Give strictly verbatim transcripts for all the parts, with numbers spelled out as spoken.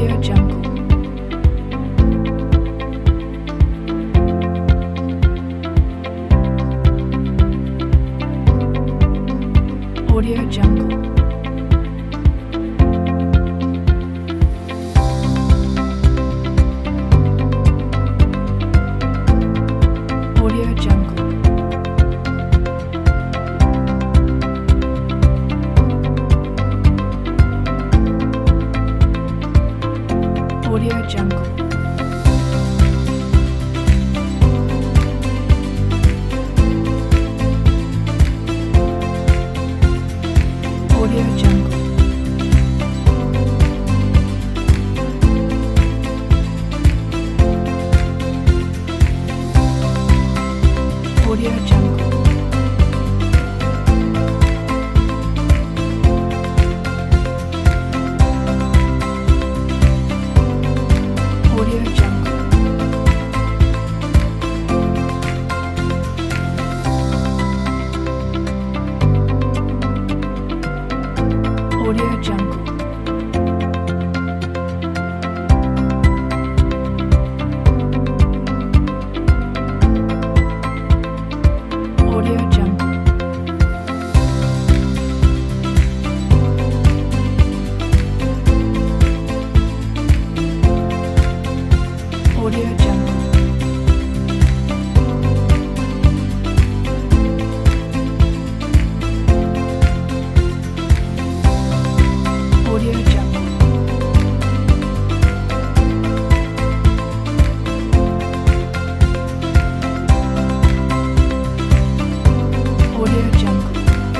Audio Jungle. Audio Jungle. Audio Jungle. Audio Jungle. Audio Jungle. Audio Jungle. Audio Jungle. Audio Jungle. Audio Jungle. Audio Jungle. Audio Jungle. Audio Jungle.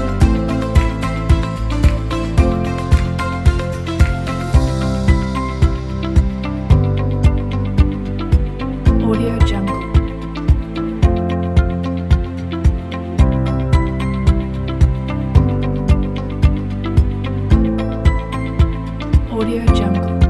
Audio Jungle. Audio Jungle.